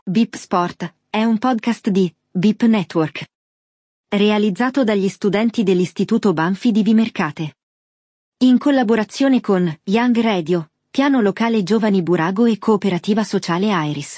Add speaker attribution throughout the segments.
Speaker 1: BIP Sport è un podcast di BIP Network, realizzato dagli studenti dell'Istituto Banfi di Vimercate, in collaborazione con Young Radio, Piano Locale Giovani Burago e Cooperativa Sociale Iris.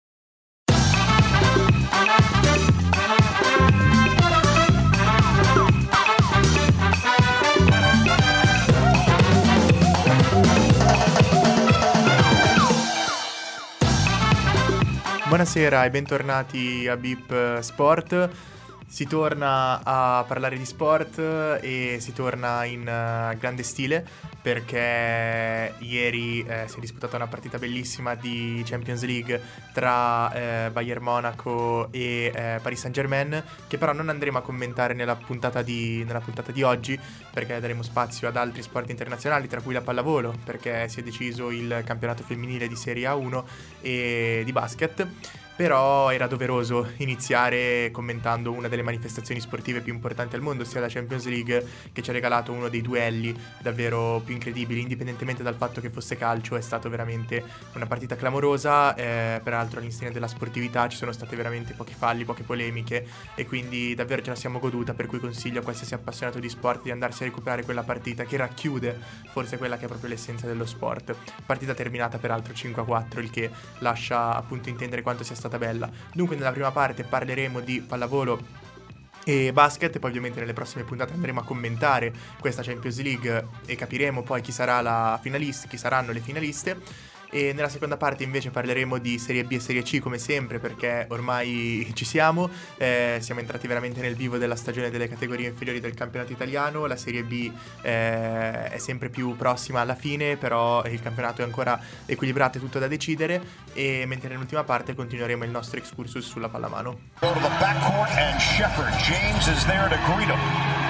Speaker 2: Buonasera e bentornati a BIP Sport. Si torna a parlare di sport e si torna in grande stile perché ieri si è disputata una partita bellissima di Champions League tra Bayern Monaco e Paris Saint-Germain, che però non andremo a commentare nella puntata di oggi, perché daremo spazio ad altri sport internazionali, tra cui la pallavolo, perché si è deciso il campionato femminile di Serie A1 e di basket. Però era doveroso iniziare commentando una delle manifestazioni sportive più importanti al mondo, sia la Champions League, che ci ha regalato uno dei duelli davvero più incredibili, indipendentemente dal fatto che fosse calcio. È stato veramente una partita clamorosa, peraltro all'insegna della sportività ci sono state veramente pochi falli, poche polemiche, e quindi davvero ce la siamo goduta, per cui consiglio a qualsiasi appassionato di sport di andarsi a recuperare quella partita che racchiude forse quella che è proprio l'essenza dello sport. Partita terminata peraltro 5-4, il che lascia appunto intendere quanto sia stata bella. Dunque nella prima parte parleremo di pallavolo e basket, e poi ovviamente nelle prossime puntate andremo a commentare questa Champions League e capiremo poi chi sarà la finalista, chi saranno le finaliste. E nella seconda parte invece parleremo di Serie B e Serie C, come sempre, perché ormai ci siamo entrati veramente nel vivo della stagione delle categorie inferiori del campionato italiano. La Serie B è sempre più prossima alla fine, però il campionato è ancora equilibrato e tutto da decidere, e mentre nell'ultima parte continueremo il nostro excursus sulla pallamano.
Speaker 3: Go to the backcourt and Shepard. James is there to greet him.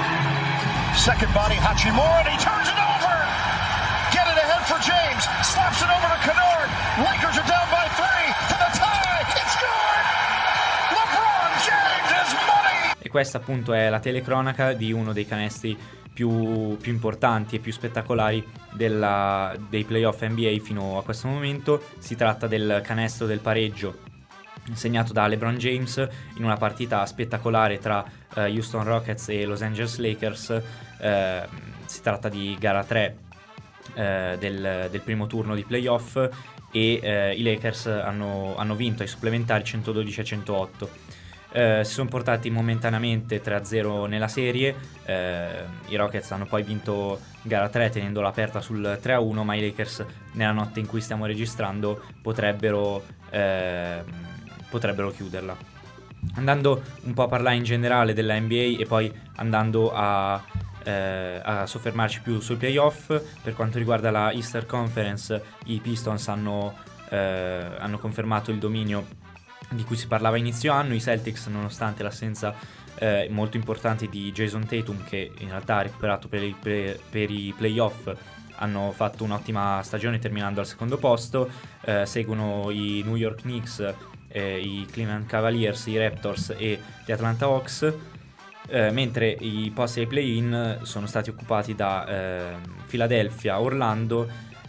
Speaker 3: Second body Hachimura, and he turns it over. Get it ahead for James. Slaps it over to Kennard. Lakers are down by 3 for the tie. It's good. LeBron James is money.
Speaker 4: E questa appunto è la telecronaca di uno dei canestri più importanti e più spettacolari dei playoff NBA fino a questo momento. Si tratta del canestro del pareggio segnato da LeBron James in una partita spettacolare tra Houston Rockets e Los Angeles Lakers. Si tratta di gara 3 del primo turno di playoff, e i Lakers hanno vinto ai supplementari 112-108. Si sono portati momentaneamente 3-0 nella serie. I Rockets hanno poi vinto gara 3 tenendola aperta sul 3-1, ma i Lakers nella notte in cui stiamo registrando potrebbero chiuderla. Andando un po' a parlare in generale della NBA e poi andando a soffermarci più sui playoff, per quanto riguarda la Eastern Conference, i Pistons hanno confermato il dominio di cui si parlava a inizio anno. I Celtics, nonostante l'assenza molto importante di Jason Tatum, che in realtà ha recuperato per i playoff, hanno fatto un'ottima stagione terminando al secondo posto. Seguono i New York Knicks, i Cleveland Cavaliers, i Raptors e gli Atlanta Hawks, mentre i posti ai play-in sono stati occupati da Philadelphia, Orlando,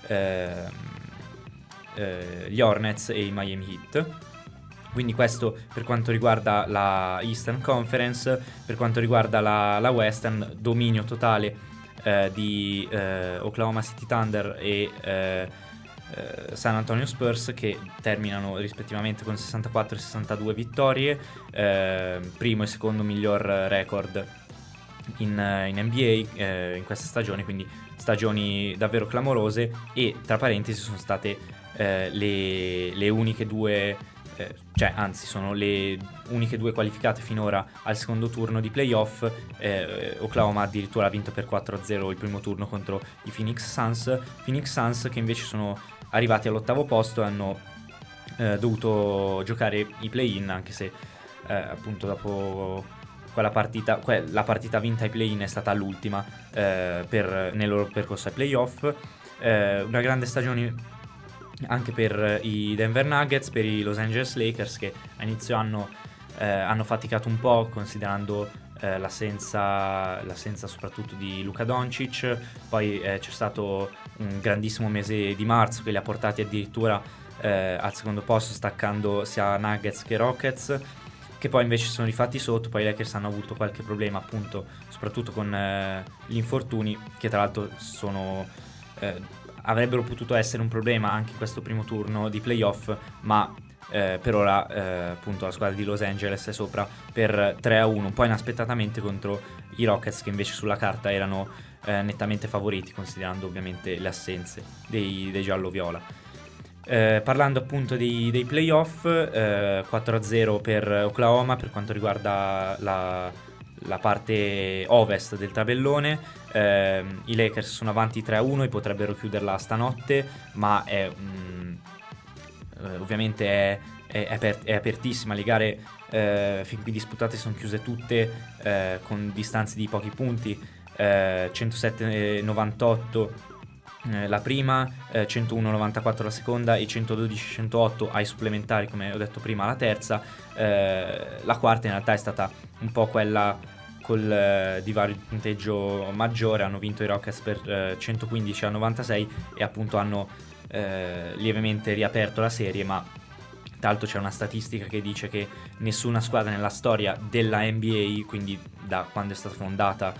Speaker 4: gli Hornets e i Miami Heat. Quindi questo per quanto riguarda la Eastern Conference. Per quanto riguarda la Western, dominio totale di Oklahoma City Thunder e San Antonio Spurs, che terminano rispettivamente con 64 e 62 vittorie, primo e secondo miglior record in NBA in questa stagione, quindi stagioni davvero clamorose. E tra parentesi sono state le uniche due, sono le uniche due qualificate finora al secondo turno di playoff. Oklahoma addirittura ha vinto per 4-0 il primo turno contro i Phoenix Suns, che invece sono arrivati all'ottavo posto e hanno dovuto giocare i play-in, anche se appunto dopo quella partita, la partita vinta ai play-in è stata l'ultima nel loro percorso ai playoff. Una grande stagione anche per i Denver Nuggets, per i Los Angeles Lakers, che a inizio anno hanno faticato un po', considerando l'assenza soprattutto di Luka Doncic. Poi c'è stato un grandissimo mese di marzo che li ha portati addirittura al secondo posto, staccando sia Nuggets che Rockets, che poi invece si sono rifatti sotto. Poi i Lakers hanno avuto qualche problema, appunto, soprattutto con gli infortuni, che tra l'altro avrebbero potuto essere un problema anche in questo primo turno di playoff, ma per ora appunto la squadra di Los Angeles è sopra per 3-1, un po' inaspettatamente contro i Rockets, che invece sulla carta erano nettamente favoriti, considerando ovviamente le assenze dei giallo-viola. Parlando appunto dei playoff, 4-0 per Oklahoma per quanto riguarda la parte ovest del tabellone. I Lakers sono avanti 3-1 e potrebbero chiuderla stanotte, ma ovviamente è apertissima. Le gare fin qui disputate sono chiuse tutte con distanze di pochi punti, 107-98 la prima, 101-94 la seconda e 112-108 ai supplementari, come ho detto prima, la terza. La quarta in realtà è stata un po' quella col divario di punteggio maggiore. Hanno vinto i Rockets per 115-96 e appunto hanno lievemente riaperto la serie, ma tra l'altro c'è una statistica che dice che nessuna squadra nella storia della NBA, quindi da quando è stata fondata,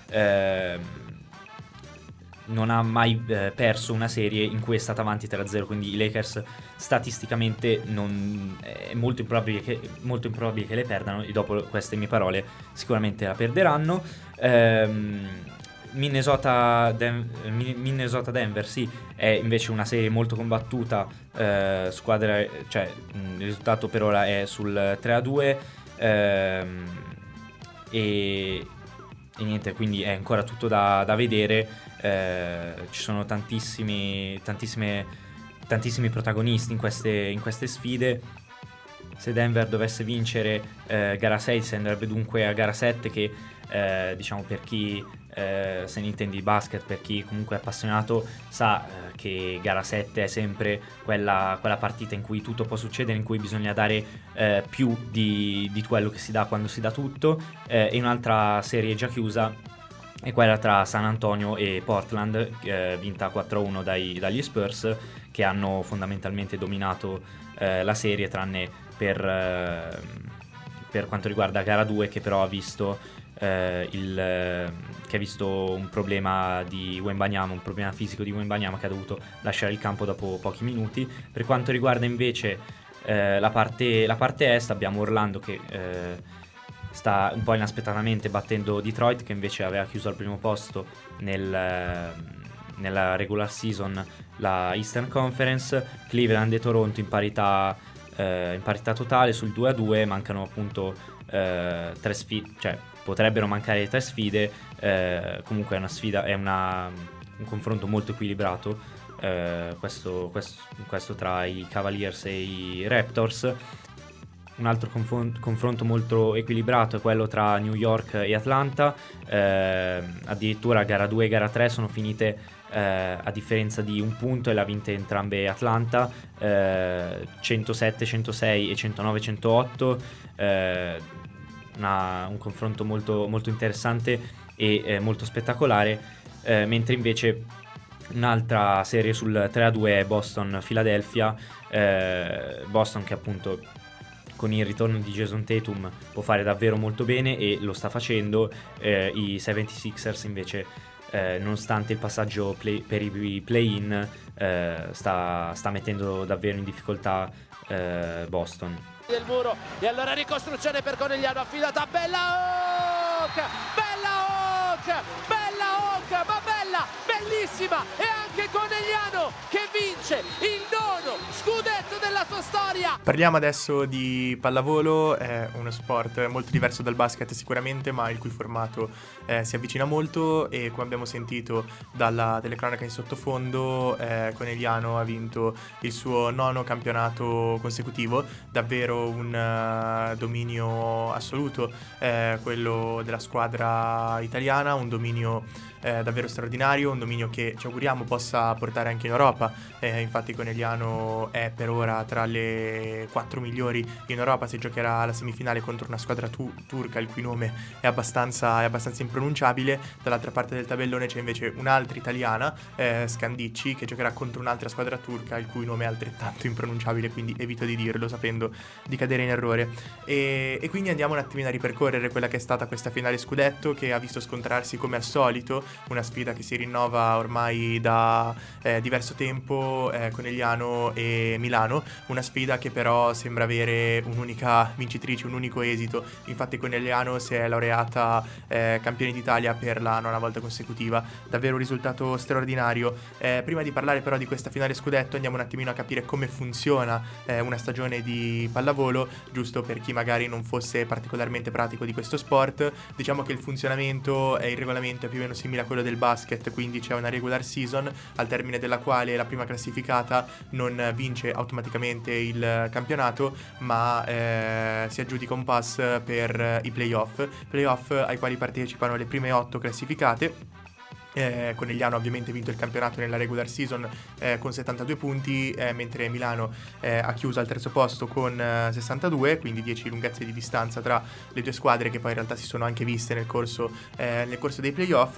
Speaker 4: non ha mai perso una serie in cui è stata avanti 3-0, quindi i Lakers statisticamente è molto improbabile che le perdano, e dopo queste mie parole sicuramente la perderanno. Minnesota-Denver sì, è invece una serie molto combattuta, il risultato per ora è sul 3-2, e niente, quindi è ancora tutto da vedere. Ci sono tantissimi protagonisti in queste sfide. Se Denver dovesse vincere gara 6 si andrebbe dunque a gara 7, che diciamo, per chi se ne intende di basket, per chi comunque è appassionato, sa che gara 7 è sempre quella partita in cui tutto può succedere, in cui bisogna dare più di quello che si dà quando si dà tutto. E un'altra serie già chiusa è quella tra San Antonio e Portland, vinta 4-1 dagli Spurs, che hanno fondamentalmente dominato la serie, tranne per quanto riguarda gara 2, che però ha visto un problema di Wembanyama, un problema fisico di Wembanyama, che ha dovuto lasciare il campo dopo pochi minuti. Per quanto riguarda invece la parte est, abbiamo Orlando che sta un po' inaspettatamente battendo Detroit, che invece aveva chiuso al primo posto nella regular season la Eastern Conference. Cleveland e Toronto in parità totale sul 2-2, mancano appunto 3 sfide, cioè potrebbero mancare 3 sfide. Comunque è una sfida, un confronto molto equilibrato, questo tra i Cavaliers e i Raptors. Un altro confronto molto equilibrato è quello tra New York e Atlanta. Addirittura gara 2 e gara 3 sono finite a differenza di un punto, e l'ha vinte entrambe Atlanta, 107-106 e 109-108. Un confronto molto, molto interessante e molto spettacolare, mentre invece un'altra serie sul 3-2 è Boston-Philadelphia. Boston, che appunto con il ritorno di Jason Tatum può fare davvero molto bene, e lo sta facendo. I 76ers invece, nonostante il passaggio per i play-in, sta mettendo davvero in difficoltà Boston.
Speaker 5: Del muro, e allora ricostruzione per Conegliano, affidata a Bella Hawk, ma bella, bellissima, e anche Conegliano che vince il 9° scudetto della sua storia.
Speaker 2: Parliamo adesso di pallavolo, è uno sport molto diverso dal basket sicuramente, ma il cui formato si avvicina molto, e come abbiamo sentito dalla telecronaca in sottofondo, Conegliano ha vinto il suo 9° campionato consecutivo, davvero un dominio assoluto, quello della squadra italiana, un dominio davvero straordinario, un dominio che ci auguriamo possa portare anche in Europa. Infatti Conegliano è per ora tra le 4 migliori in Europa, si giocherà la semifinale contro una squadra turca il cui nome è abbastanza impronunciabile. Dall'altra parte del tabellone c'è invece un'altra italiana, Scandicci, che giocherà contro un'altra squadra turca il cui nome è altrettanto impronunciabile, quindi evito di dirlo sapendo di cadere in errore. E quindi andiamo un attimino a ripercorrere quella che è stata questa finale scudetto, che ha visto scontrarsi come al solito una sfida che si rinnova ormai da diverso tempo, Conegliano e Milano, una sfida che però sembra avere un'unica vincitrice, un unico esito. Infatti Conegliano si è laureata campione d'Italia per la 9ª volta consecutiva, davvero un risultato straordinario. Prima di parlare però di questa finale scudetto andiamo un attimino a capire come funziona una stagione di pallavolo, giusto per chi magari non fosse particolarmente pratico di questo sport. Diciamo che il funzionamento e il regolamento è più o meno simile a quello del basket, quindi c'è una regular season al termine della quale la prima classificata non vince automaticamente il campionato, ma si aggiudica un pass per i playoff ai quali partecipano le prime 8 classificate. Conegliano ovviamente ha vinto il campionato nella regular season con 72 punti, mentre Milano ha chiuso al terzo posto con 62, quindi 10 lunghezze di distanza tra le due squadre, che poi in realtà si sono anche viste nel corso dei playoff.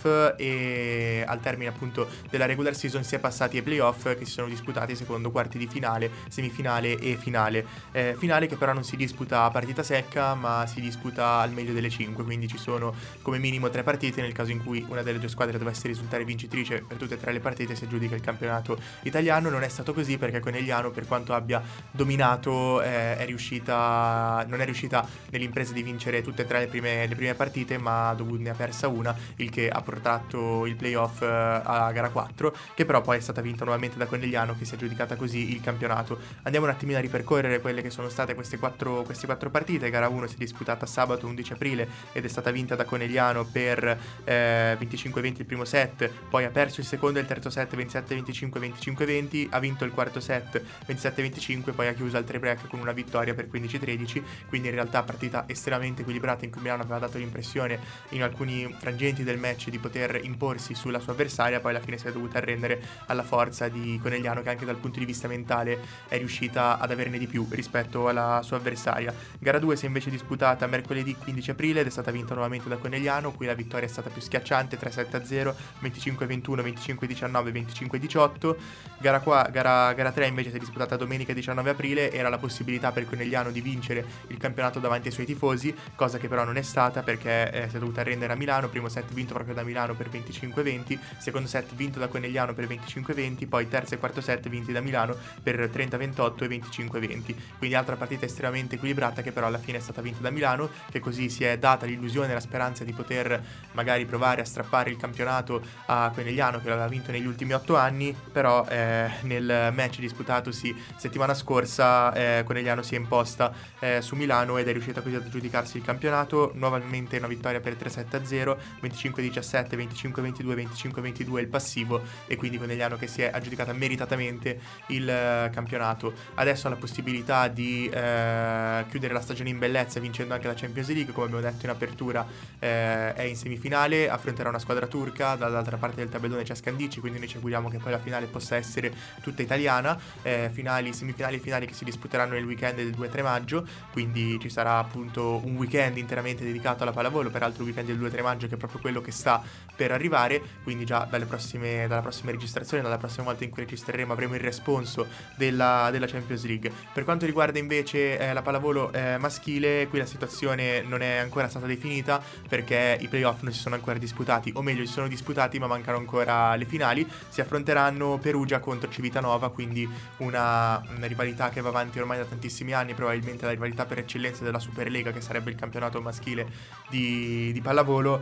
Speaker 2: E al termine appunto della regular season si è passati ai playoff, che si sono disputati secondo quarti di finale, semifinale e finale che però non si disputa a partita secca, ma si disputa al meglio delle 5, quindi ci sono come minimo 3 partite. Nel caso in cui una delle due squadre dovesse risultare vincitrice per tutte e 3 le partite, si aggiudica il campionato italiano. Non è stato così, perché Conegliano, per quanto abbia dominato, non è riuscita nell'impresa di vincere tutte e 3 le prime partite, ma ne ha persa una, il che ha portato il playoff a gara 4, che però poi è stata vinta nuovamente da Conegliano, che si è aggiudicata così il campionato. Andiamo un attimino a ripercorrere quelle che sono state queste 4 partite. Gara 1 si è disputata sabato 11 aprile ed è stata vinta da Conegliano per 25-20 il primo set, poi ha perso il secondo e il terzo set 27-25, 25-20, ha vinto il quarto set 27-25, poi ha chiuso al tie break con una vittoria per 15-13, quindi in realtà partita estremamente equilibrata, in cui Milano aveva dato l'impressione in alcuni frangenti del match di poter imporsi sulla sua avversaria, poi alla fine si è dovuta arrendere alla forza di Conegliano, che anche dal punto di vista mentale è riuscita ad averne di più rispetto alla sua avversaria. Gara 2 si è invece disputata mercoledì 15 aprile ed è stata vinta nuovamente da Conegliano, qui la vittoria è stata più schiacciante, 3-7-0, 25-21, 25-19, 25-18. Gara 3 invece si è disputata domenica 19 aprile, era la possibilità per Conegliano di vincere il campionato davanti ai suoi tifosi, cosa che però non è stata, perché si è dovuta arrendere a Milano. Primo set vinto proprio da Milano per 25-20, secondo set vinto da Conegliano per 25-20, poi terzo e quarto set vinti da Milano per 30-28 e 25-20, quindi altra partita estremamente equilibrata, che però alla fine è stata vinta da Milano, che così si è data l'illusione e la speranza di poter magari provare a strappare il campionato a Conegliano, che l'aveva vinto negli ultimi 8 anni. Però nel match disputatosi settimana scorsa Conegliano si è imposta su Milano ed è riuscita così ad aggiudicarsi il campionato. Nuovamente una vittoria per 3-7-0, 25-17, 25-22, 25-22 il passivo, e quindi Conegliano che si è aggiudicata meritatamente il campionato. Adesso ha la possibilità di chiudere la stagione in bellezza vincendo anche la Champions League, come abbiamo detto in apertura. È in semifinale, affronterà una squadra turca, dall'altra parte del tabellone c'è Scandicci, quindi noi ci auguriamo che poi la finale possa essere tutta italiana. Semifinali e finali che si disputeranno nel weekend del 2-3 maggio, quindi ci sarà appunto un weekend interamente dedicato alla pallavolo, peraltro il weekend del 2-3 maggio che è proprio quello che sta per arrivare, quindi già dalla prossima registrazione, dalla prossima volta in cui registreremo, avremo il responso della Champions League. Per quanto riguarda invece la pallavolo maschile, qui la situazione non è ancora stata definita, perché i playoff non si sono ancora disputati, o meglio si sono disputati ma mancano ancora le finali. Si affronteranno Perugia contro Civitanova, quindi una rivalità che va avanti ormai da tantissimi anni, probabilmente la rivalità per eccellenza della Superlega, che sarebbe il campionato maschile di pallavolo,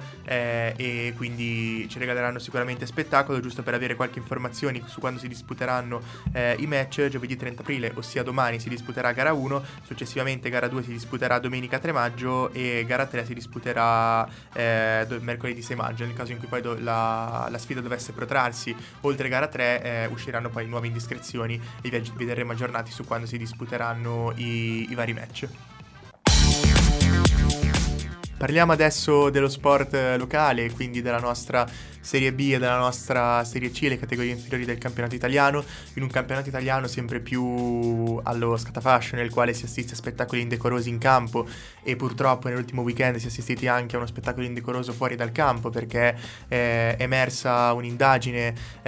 Speaker 2: e quindi ci regaleranno sicuramente spettacolo. Giusto per avere qualche informazione su quando si disputeranno i match: giovedì 30 aprile, ossia domani, si disputerà gara 1, successivamente gara 2 si disputerà domenica 3 maggio e gara 3 si disputerà mercoledì 6 maggio. Nel caso in cui poi la sfida dovesse protrarsi oltre gara 3, usciranno poi nuove indiscrezioni e vi terremo aggiornati su quando si disputeranno i vari match. Parliamo adesso dello sport locale, quindi della nostra Serie B e della nostra Serie C, le categorie inferiori del campionato italiano, in un campionato italiano sempre più allo scatafascio, nel quale si assiste a spettacoli indecorosi in campo, e purtroppo nell'ultimo weekend si è assistiti anche a uno spettacolo indecoroso fuori dal campo, perché è emersa un'indagine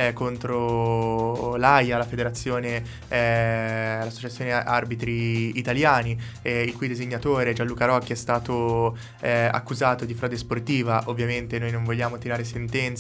Speaker 2: contro l'AIA, la federazione, l'associazione arbitri italiani, il cui designatore Gianluca Rocchi è stato accusato di frode sportiva. Ovviamente noi non vogliamo tirare sentenze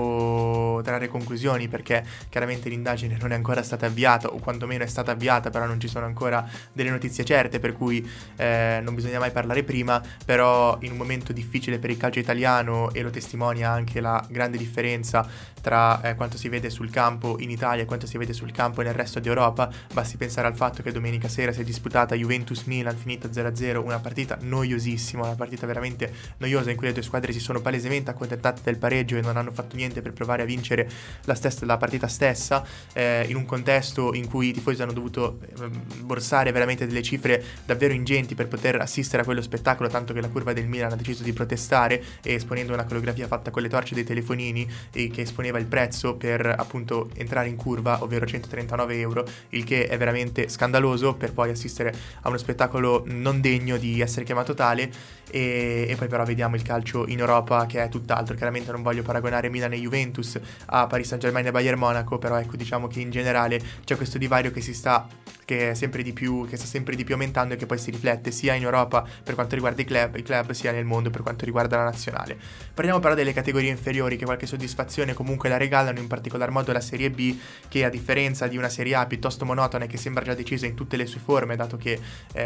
Speaker 2: o trarre conclusioni, perché chiaramente l'indagine non è ancora stata avviata, o quantomeno è stata avviata, però non ci sono ancora delle notizie certe, per cui non bisogna mai parlare prima. Però in un momento difficile per il calcio italiano, e lo testimonia anche la grande differenza tra quanto si vede sul campo in Italia e quanto si vede sul campo nel resto d'Europa, basti pensare al fatto che domenica sera si è disputata Juventus-Milan, finita 0-0, una partita noiosissima, una partita veramente noiosa, in cui le due squadre si sono palesemente accontentate del pareggio e non hanno fatto niente per provare a vincere la partita stessa, in un contesto in cui i tifosi hanno dovuto borsare veramente delle cifre davvero ingenti per poter assistere a quello spettacolo, tanto che la curva del Milan ha deciso di protestare, e esponendo una coreografia fatta con le torce dei telefonini, e che esponeva il prezzo per appunto entrare in curva, ovvero 139 euro, il che è veramente scandaloso, per poi assistere a uno spettacolo non degno di essere chiamato tale. E poi però vediamo il calcio in Europa, che è tutt'altro. Chiaramente non voglio paragonare Milan e Juventus a Paris Saint-Germain e Bayern Monaco, però ecco, diciamo che in generale c'è questo divario che sta sempre di più aumentando, e che poi si riflette sia in Europa per quanto riguarda i club, sia nel mondo per quanto riguarda la nazionale. Parliamo però delle categorie inferiori, che qualche soddisfazione comunque la regalano, in particolar modo la Serie B, che a differenza di una Serie A piuttosto monotona e che sembra già decisa in tutte le sue forme, dato che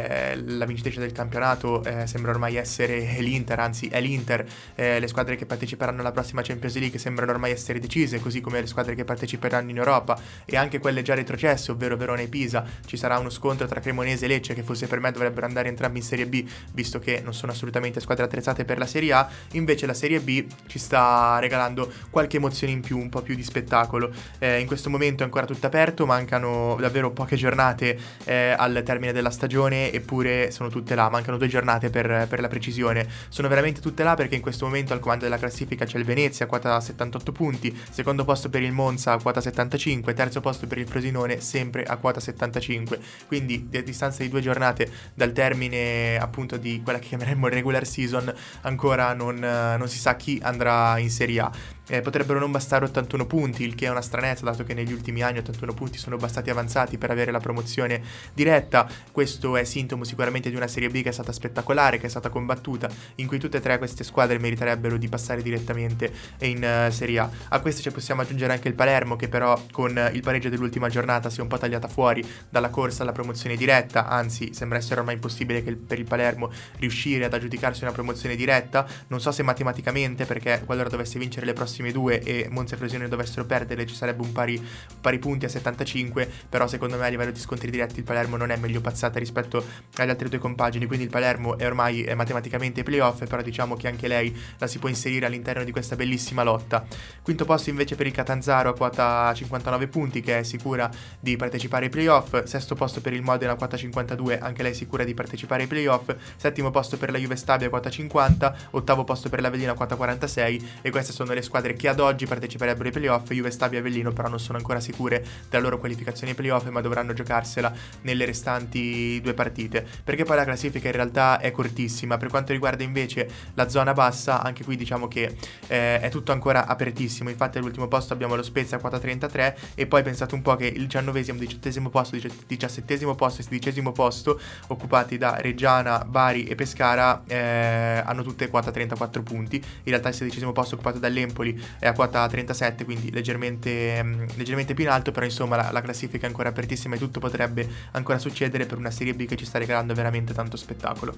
Speaker 2: la vincitrice del campionato sembra ormai essere l'Inter, anzi è l'Inter, le squadre che parteciperanno alla prossima Champions League sembrano ormai essere decise, così come le squadre che parteciperanno in Europa e anche quelle già retrocesse, ovvero Verona e Pisa. Ci sarà uno scontro tra Cremonese e Lecce, che forse per me dovrebbero andare entrambi in Serie B, visto che non sono assolutamente squadre attrezzate per la Serie A. Invece la Serie B ci sta regalando qualche emozione in più, un po' più di spettacolo. In questo momento è ancora tutto aperto, mancano davvero poche giornate al termine della stagione, eppure sono tutte là, mancano 2 giornate per la precisione. Sono veramente tutte là, perché in questo momento al comando della classifica c'è il Venezia, quota 78 punti, secondo posto per il Monza, quota 75, terzo posto per il Frosinone, sempre a quota 75. Quindi a distanza di 2 giornate dal termine appunto di quella che chiameremmo regular season, ancora non si sa chi andrà in Serie A. Potrebbero non bastare 81 punti, il che è una stranezza, dato che negli ultimi anni 81 punti sono bastati avanzati per avere la promozione diretta. Questo è sintomo sicuramente di una Serie B che è stata spettacolare, che è stata combattuta, in cui tutte e 3 queste squadre meriterebbero di passare direttamente in Serie A. A queste ci possiamo aggiungere anche il Palermo, che però con il pareggio dell'ultima giornata si è un po' tagliata fuori dalla corsa alla promozione diretta, anzi sembra essere ormai impossibile per il Palermo riuscire ad aggiudicarsi una promozione diretta. Non so se matematicamente, perché qualora dovesse vincere le prossime 2 e Monza e Frosinone dovessero perdere, ci sarebbe un pari punti a 75, però secondo me a livello di scontri diretti il Palermo non è meglio pazzata rispetto alle altre 2 compagini, quindi il Palermo è ormai matematicamente playoff, però diciamo che anche lei la si può inserire all'interno di questa bellissima lotta. Quinto posto invece per il Catanzaro a quota 59 punti, che è sicura di partecipare ai playoff. Sesto posto per il Modena a quota 52, anche lei sicura di partecipare ai playoff. Settimo posto per la Juve Stabia a quota 50, ottavo posto per l'Avellino a quota 46, e queste sono le squadre che ad oggi parteciperebbero ai playoff. Juve Stabia e Avellino però non sono ancora sicure della loro qualificazione ai playoff, ma dovranno giocarsela nelle restanti 2 partite, perché poi la classifica in realtà è cortissima. Per quanto riguarda invece la zona bassa, anche qui diciamo che è tutto ancora apertissimo. Infatti all'ultimo posto abbiamo lo Spezia a quota 33, e poi pensate un po' che il 19esimo, 18esimo posto, 17esimo posto e 16esimo posto, occupati da Reggiana, Bari e Pescara, hanno tutte quota 34 punti. In realtà il 16esimo posto occupato dall'Empoli è a quota 37, quindi leggermente più in alto, però insomma la classifica è ancora apertissima e tutto potrebbe ancora succedere per una Serie B che ci sta regalando veramente tanto spettacolo.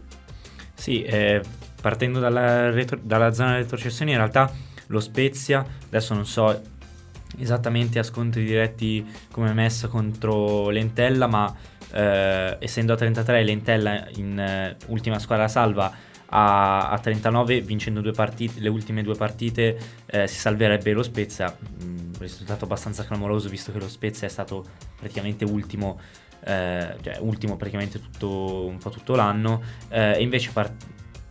Speaker 4: Sì, partendo dalla zona retrocessione, in realtà lo Spezia, adesso non so esattamente a scontri diretti come è messa contro l'Entella, ma essendo a 33 l'Entella in ultima squadra salva a 39, vincendo le ultime 2 partite si salverebbe lo Spezia. Risultato abbastanza clamoroso, visto che lo Spezia è stato praticamente ultimo praticamente un po' tutto l'anno, e invece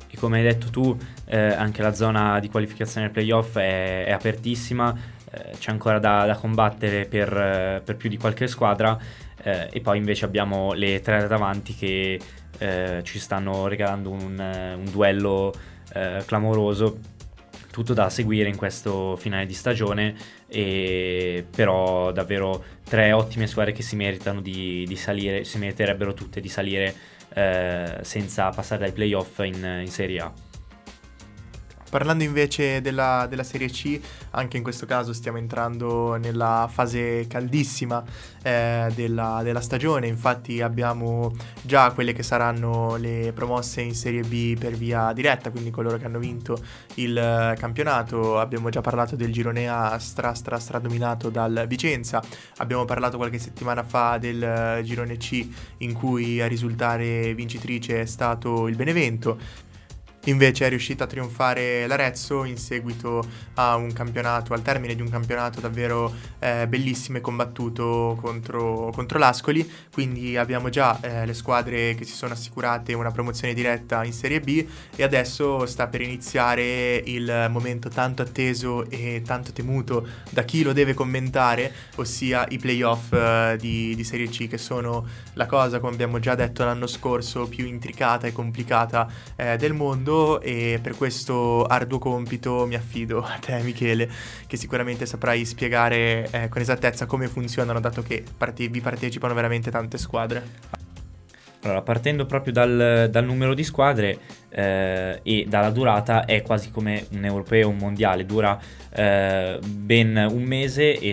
Speaker 4: e come hai detto tu anche la zona di qualificazione ai playoff è apertissima, c'è ancora da combattere per più di qualche squadra, e poi invece abbiamo le 3 davanti che ci stanno regalando un duello clamoroso, tutto da seguire in questo finale di stagione, e però davvero 3 ottime squadre che si meritano di salire, si meriterebbero tutte di salire senza passare dai playoff in Serie A.
Speaker 2: Parlando invece della Serie C, anche in questo caso stiamo entrando nella fase caldissima della stagione. Infatti abbiamo già quelle che saranno le promosse in Serie B per via diretta, quindi coloro che hanno vinto il campionato. Abbiamo già parlato del girone A stra dominato dal Vicenza, abbiamo parlato qualche settimana fa del girone C in cui a risultare vincitrice è stato il Benevento. Invece è riuscita a trionfare l'Arezzo in seguito a un campionato, al termine di un campionato davvero bellissimo e combattuto contro l'Ascoli. Quindi abbiamo già le squadre che si sono assicurate una promozione diretta in Serie B, e adesso sta per iniziare il momento tanto atteso e tanto temuto da chi lo deve commentare, ossia i playoff di Serie C, che sono la cosa, come abbiamo già detto l'anno scorso, più intricata e complicata del mondo. E per questo arduo compito mi affido a te, Michele, che sicuramente saprai spiegare con esattezza come funzionano, dato che vi partecipano veramente tante squadre.
Speaker 4: Allora, partendo proprio dal numero di squadre e dalla durata, è quasi come un europeo, un mondiale, dura ben un mese e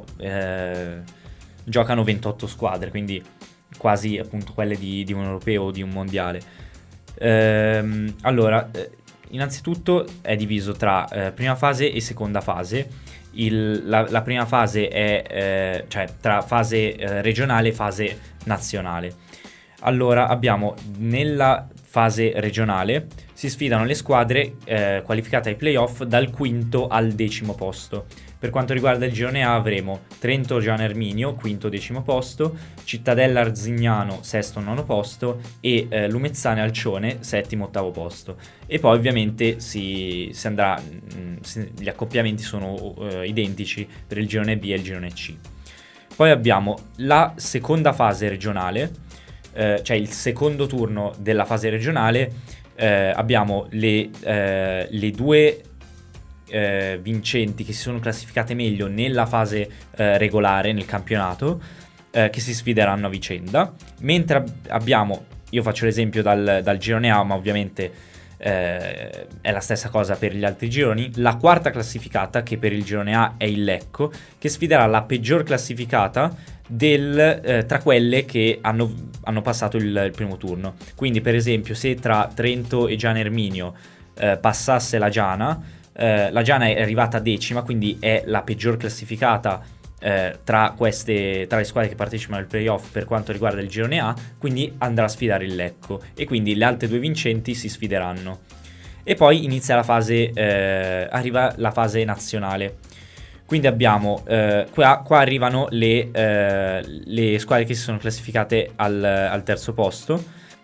Speaker 4: giocano 28 squadre, quindi quasi appunto quelle di un europeo o di un mondiale. Allora, innanzitutto è diviso tra prima fase e seconda fase. La prima fase è cioè tra fase regionale e fase nazionale. Allora, abbiamo nella fase regionale si sfidano le squadre qualificate ai playoff dal 5° al 10° posto. Per quanto riguarda il girone A avremo Trento Gian Erminio, 5° 10° posto, Cittadella Arzignano, 6° 9° posto, e Lumezzane Alcione, 7° 8° posto. E poi ovviamente si andrà, gli accoppiamenti sono identici per il girone B e il girone C. Poi abbiamo la seconda fase regionale, cioè il secondo turno della fase regionale. Abbiamo le 2 vincenti che si sono classificate meglio nella fase regolare, nel campionato, che si sfideranno a vicenda, mentre abbiamo, io faccio l'esempio dal girone A, ma ovviamente è la stessa cosa per gli altri gironi, la 4ª classificata, che per il girone A è il Lecco, che sfiderà la peggior classificata tra quelle che hanno passato il primo turno. Quindi per esempio, se tra Trento e Gian Erminio passasse la Giana è arrivata 10ª, quindi è la peggior classificata tra le squadre che partecipano al playoff per quanto riguarda il girone A, quindi andrà a sfidare il Lecco, e quindi le altre 2 vincenti si sfideranno. E poi inizia arriva la fase nazionale. Quindi abbiamo qua arrivano le squadre che si sono classificate al 3° posto,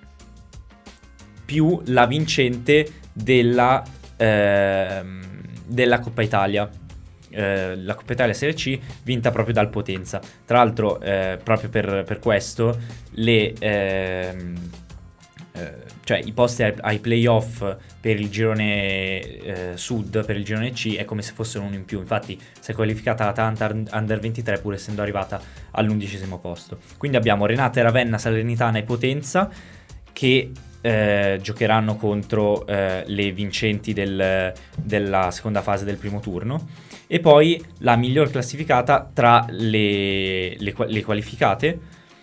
Speaker 4: più la vincente della Coppa Italia, la Coppa Italia Serie C, vinta proprio dal Potenza. Tra l'altro proprio per questo cioè i posti ai playoff per il girone sud, per il girone C, è come se fossero uno in più. Infatti si è qualificata l'Atalanta Under 23 pur essendo arrivata all'11° posto. Quindi abbiamo Renate, Ravenna, Salernitana e Potenza che giocheranno contro le vincenti della seconda fase del primo turno, e poi la miglior classificata tra le qualificate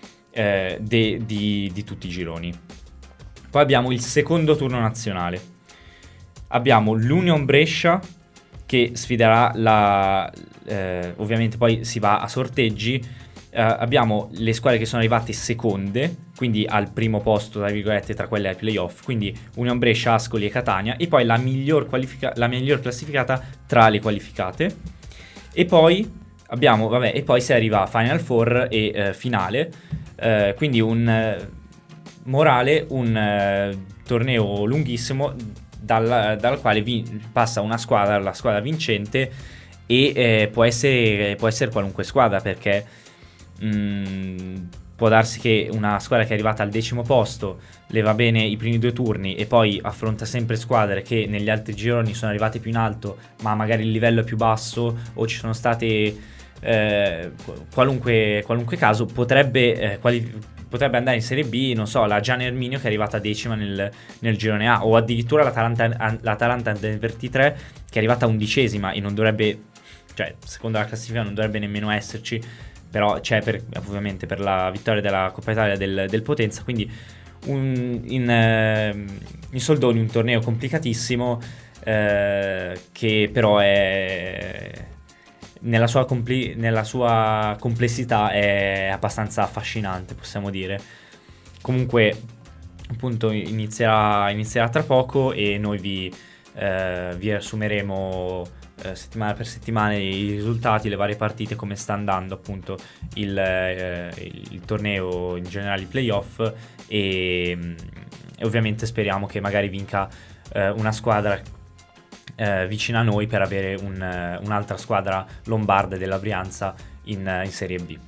Speaker 4: di tutti i gironi. Poi abbiamo il secondo turno nazionale. Abbiamo l'Union Brescia che sfiderà ovviamente poi si va a sorteggi. Abbiamo le squadre che sono arrivate seconde, quindi al primo posto tra virgolette tra quelle ai playoff, quindi Union Brescia, Ascoli e Catania, e poi la miglior classificata tra le qualificate. E poi abbiamo e poi si arriva a Final Four e finale, quindi un torneo lunghissimo dal quale passa una squadra, la squadra vincente, e può essere qualunque squadra, perché può darsi che una squadra che è arrivata al 10° posto le va bene i primi 2 turni e poi affronta sempre squadre che negli altri gironi sono arrivate più in alto, ma magari il livello è più basso, o ci sono state qualunque caso potrebbe andare in Serie B, non so, la Gian Erminio che è arrivata 10ª nel girone A, o addirittura l'Atalanta del 23 che è arrivata 11ª e non dovrebbe, cioè secondo la classifica non dovrebbe nemmeno esserci, però c'è ovviamente per la vittoria della Coppa Italia del Potenza. Quindi in soldoni un torneo complicatissimo, che però è nella sua complessità è abbastanza affascinante, possiamo dire. Comunque appunto inizierà tra poco e noi vi riassumeremo settimana per settimana i risultati, le varie partite, come sta andando appunto il torneo, in generale i playoff, e ovviamente speriamo che magari vinca una squadra vicina a noi, per avere un'altra squadra lombarda della Brianza in Serie B.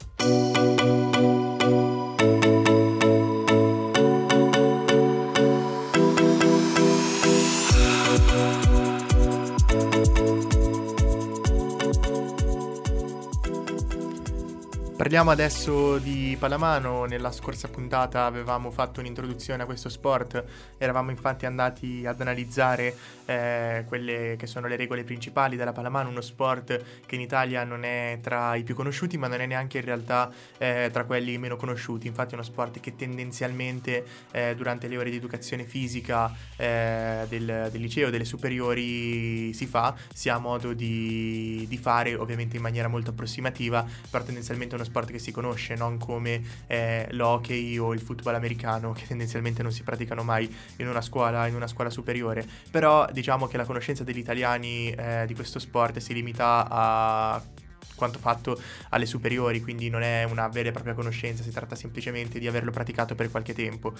Speaker 2: Parliamo adesso di pallamano. Nella scorsa puntata avevamo fatto un'introduzione a questo sport, eravamo infatti andati ad analizzare quelle che sono le regole principali della pallamano, uno sport che in Italia non è tra i più conosciuti, ma non è neanche in realtà tra quelli meno conosciuti. Infatti è uno sport che tendenzialmente durante le ore di educazione fisica del liceo, delle superiori si ha modo di fare, ovviamente in maniera molto approssimativa, però tendenzialmente è uno sport che si conosce, non come l'hockey o il football americano, che tendenzialmente non si praticano mai in una scuola superiore. Però diciamo che la conoscenza degli italiani di questo sport si limita a quanto fatto alle superiori, quindi non è una vera e propria conoscenza, si tratta semplicemente di averlo praticato per qualche tempo.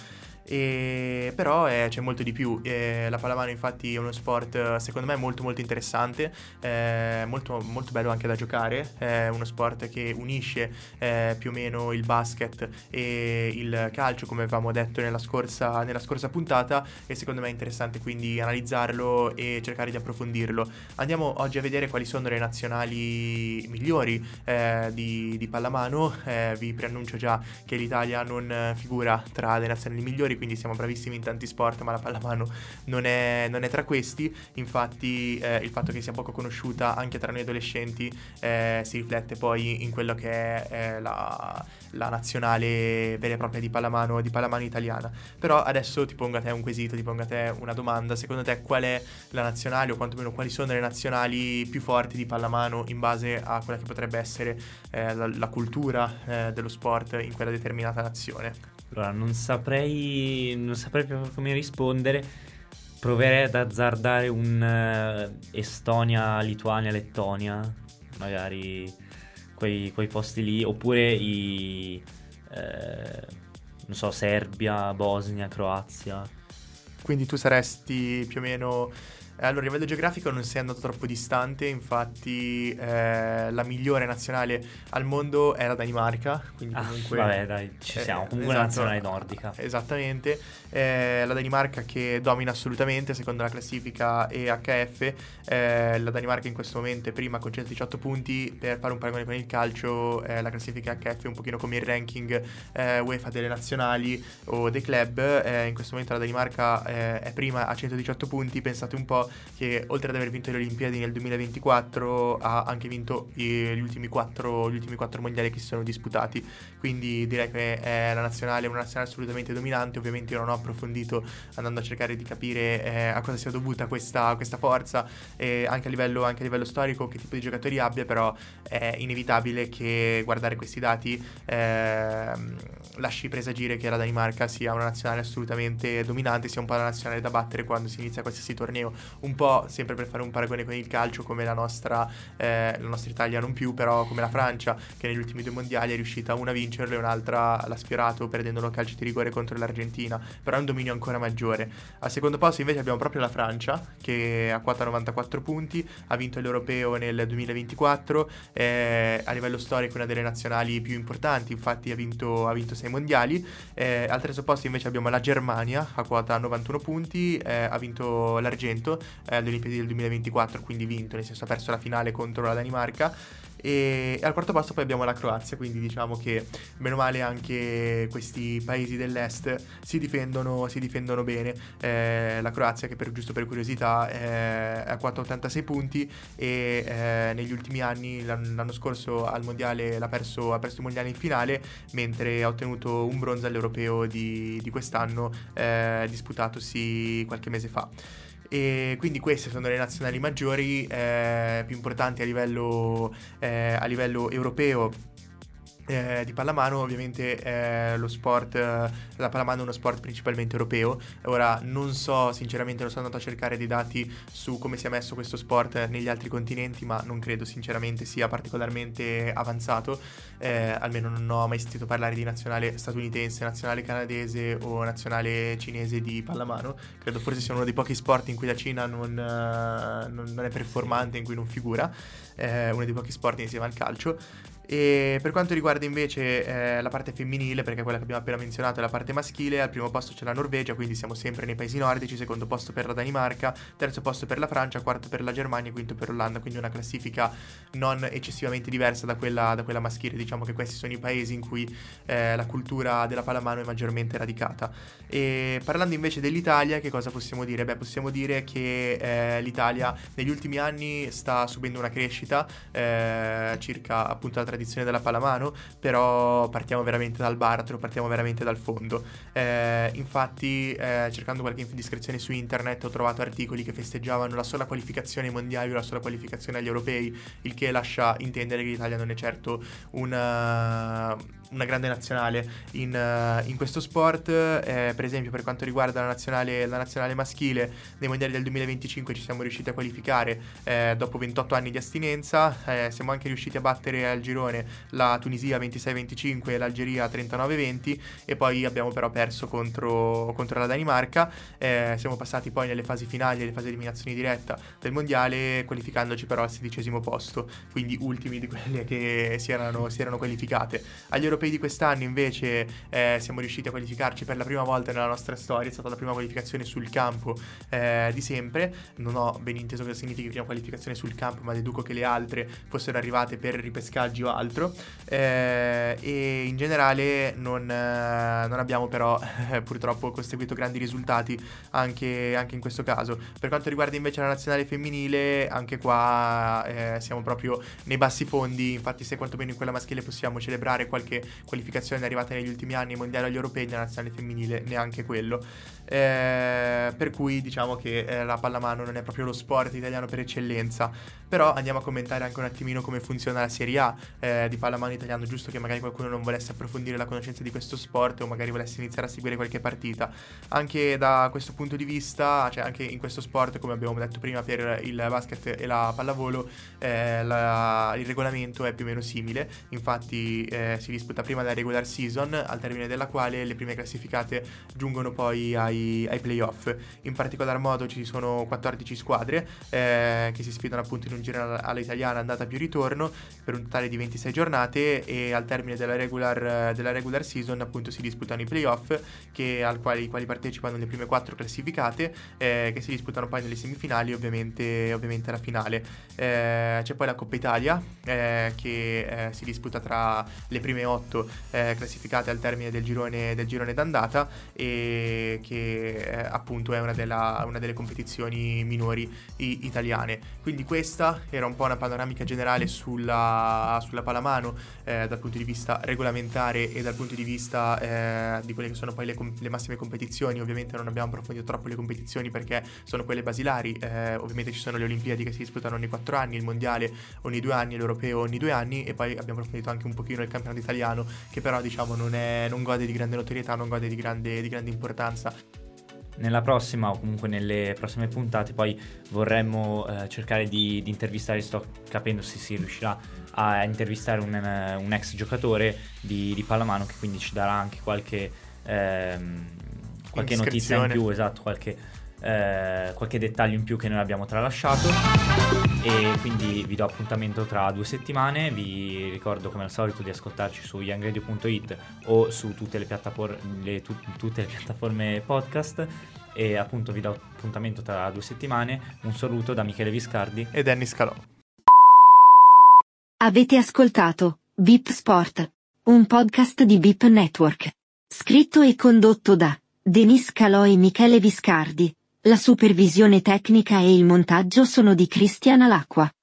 Speaker 2: Però c'è molto di più. La pallamano infatti è uno sport secondo me molto molto interessante, molto, molto bello anche da giocare, è uno sport che unisce più o meno il basket e il calcio, come avevamo detto nella scorsa puntata, e secondo me è interessante quindi analizzarlo e cercare di approfondirlo. Andiamo oggi a vedere quali sono le nazionali migliori di pallamano. Vi preannuncio già che l'Italia non figura tra le nazionali migliori, quindi siamo bravissimi in tanti sport, ma la pallamano non è tra questi. Infatti il fatto che sia poco conosciuta anche tra noi adolescenti si riflette poi in quello che è la nazionale vera e propria di pallamano italiana. Però adesso ti pongo a te un quesito, ti pongo a te una domanda: secondo te qual è la nazionale, o quantomeno quali sono le nazionali più forti di pallamano in base a quella che potrebbe essere la cultura dello sport in quella determinata nazione?
Speaker 4: Allora, non saprei proprio come rispondere. Proverei ad azzardare un Estonia, Lituania, Lettonia, magari quei posti lì, oppure non so, Serbia, Bosnia, Croazia.
Speaker 2: Quindi tu saresti più o meno... Allora, a livello geografico non sei andato troppo distante, infatti la migliore nazionale al mondo è la Danimarca, quindi comunque...
Speaker 4: Vabbè, dai, ci siamo, comunque
Speaker 2: esatto,
Speaker 4: una nazionale nordica.
Speaker 2: Esattamente, la Danimarca che domina assolutamente secondo la classifica EHF. La Danimarca in questo momento è prima con 118 punti, per fare un paragone con il calcio, la classifica EHF è un pochino come il ranking UEFA delle nazionali o dei club. In questo momento la Danimarca è prima a 118 punti, pensate un po' che oltre ad aver vinto le Olimpiadi nel 2024 ha anche vinto gli ultimi quattro mondiali che si sono disputati, quindi direi che è una nazionale assolutamente dominante. Ovviamente io non ho approfondito andando a cercare di capire a cosa sia dovuta questa forza, anche a livello storico, che tipo di giocatori abbia, però è inevitabile che guardare questi dati lasci presagire che la Danimarca sia una nazionale assolutamente dominante, sia un po' la nazionale da battere quando si inizia qualsiasi torneo un po', sempre per fare un paragone con il calcio, come la nostra Italia non più, però come la Francia, che negli ultimi 2 mondiali è riuscita una a vincerlo e un'altra l'ha sfiorato perdendolo a calci di rigore contro l'Argentina, però è un dominio ancora maggiore. Al secondo posto invece abbiamo proprio la Francia, che ha quota 94 punti, ha vinto l'Europeo nel 2024, a livello storico una delle nazionali più importanti, infatti ha vinto 6 mondiali. Al terzo posto invece abbiamo la Germania, a quota 91 punti, ha vinto l'argento alle Olimpiadi del 2024, quindi vinto, nel senso ha perso la finale contro la Danimarca. E al quarto posto poi abbiamo la Croazia, quindi diciamo che meno male anche questi paesi dell'est si difendono bene. La Croazia, che giusto per curiosità, ha quota 86 punti e negli ultimi anni, l'anno scorso al mondiale ha perso il mondiale in finale, mentre ha ottenuto un bronzo all'Europeo di quest'anno, disputatosi qualche mese fa. E quindi queste sono le nazionali maggiori, più importanti a livello europeo. Di pallamano. Ovviamente lo sport, la pallamano è uno sport principalmente europeo. Ora non so, sinceramente non sono andato a cercare dei dati su come sia messo questo sport negli altri continenti, ma non credo sinceramente sia particolarmente avanzato, almeno non ho mai sentito parlare di nazionale statunitense, nazionale canadese o nazionale cinese di pallamano. Credo forse sia uno dei pochi sport in cui la Cina non è performante, in cui non figura, uno dei pochi sport insieme al calcio. E per quanto riguarda invece la parte femminile, perché quella che abbiamo appena menzionato è la parte maschile, al primo posto c'è la Norvegia, quindi siamo sempre nei paesi nordici, secondo posto per la Danimarca, terzo posto per la Francia, quarto per la Germania e quinto per l'Olanda, quindi una classifica non eccessivamente diversa da quella maschile. Diciamo che questi sono i paesi in cui la cultura della pallamano è maggiormente radicata. E parlando invece dell'Italia, che cosa possiamo dire? Beh, possiamo dire che l'Italia negli ultimi anni sta subendo una crescita circa appunto la tradizione della pallamano, però partiamo veramente dal baratro, partiamo veramente dal fondo. Infatti cercando qualche indiscrezione su internet ho trovato articoli che festeggiavano la sola qualificazione ai mondiali o la sola qualificazione agli europei, il che lascia intendere che l'Italia non è certo una grande nazionale in questo sport. Per esempio, per quanto riguarda la nazionale maschile, nei mondiali del 2025 ci siamo riusciti a qualificare dopo 28 anni di astinenza. Siamo anche riusciti a battere al girone la Tunisia 26-25 e l'Algeria 39-20, e poi abbiamo però perso contro la Danimarca. Siamo passati poi nelle fasi finali, nelle fasi di eliminazione diretta del mondiale, qualificandoci però al 16° posto, quindi ultimi di quelle che si erano qualificate. Agli europei di quest'anno invece siamo riusciti a qualificarci per la prima volta nella nostra storia, è stata la prima qualificazione sul campo di sempre. Non ho ben inteso cosa significhi prima qualificazione sul campo, ma deduco che le altre fossero arrivate per ripescaggi o altro, e in generale non abbiamo però purtroppo conseguito grandi risultati anche in questo caso. Per quanto riguarda invece la nazionale femminile, anche qua siamo proprio nei bassi fondi. Infatti, se quantomeno in quella maschile possiamo celebrare qualche qualificazione arrivata negli ultimi anni ai mondiali, agli europei, nella nazionale femminile neanche quello. Per cui diciamo che la pallamano non è proprio lo sport italiano per eccellenza. Però andiamo a commentare anche un attimino come funziona la Serie A di pallamano italiano, giusto che magari qualcuno non volesse approfondire la conoscenza di questo sport o magari volesse iniziare a seguire qualche partita. Anche da questo punto di vista, cioè anche in questo sport, come abbiamo detto prima per il basket e la pallavolo, il regolamento è più o meno simile. Infatti si disputa prima la regular season, al termine della quale le prime classificate giungono poi ai playoff. In particolar modo ci sono 14 squadre che si sfidano appunto in un giro all'italiana, andata più ritorno, per un totale di 26 giornate, e al termine della regular season appunto si disputano i playoff, ai quali partecipano le prime 4 classificate, che si disputano poi nelle semifinali, ovviamente alla finale. C'è poi la Coppa Italia che si disputa tra le prime 8 classificate al termine del girone d'andata, e che appunto è una delle competizioni minori italiane. Quindi questa era un po' una panoramica generale sulla pallamano dal punto di vista regolamentare e dal punto di vista di quelle che sono poi le massime competizioni. Ovviamente non abbiamo approfondito troppo le competizioni perché sono quelle basilari. Ovviamente ci sono le Olimpiadi che si disputano ogni 4 anni, il mondiale ogni 2 anni, l'europeo ogni 2 anni, e poi abbiamo approfondito anche un pochino il campionato italiano, che però diciamo non gode di grande notorietà, non gode di grande importanza.
Speaker 4: nella prossima o comunque nelle prossime puntate poi vorremmo cercare di intervistare, sto capendo se si riuscirà a intervistare un ex giocatore di pallamano, che quindi ci darà anche qualche notizia in più, esatto, qualche dettaglio in più che noi abbiamo tralasciato. E quindi vi do appuntamento tra 2 settimane. Vi ricordo come al solito di ascoltarci su youngradio.it o su tutte le piattaforme podcast, e appunto vi do appuntamento tra 2 settimane. Un saluto da Michele Viscardi
Speaker 2: e Dennis Calò.
Speaker 1: Avete ascoltato VIP Sport, un podcast di VIP Network, scritto e condotto da Denis Calò e Michele Viscardi. La supervisione tecnica e il montaggio sono di Cristian Alacqua.